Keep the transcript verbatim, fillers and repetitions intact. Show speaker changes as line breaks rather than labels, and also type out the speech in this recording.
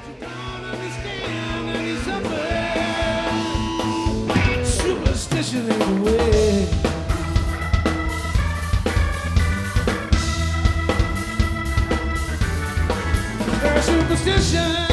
don't understand and you suffer. Superstition ain't the way. Superstition.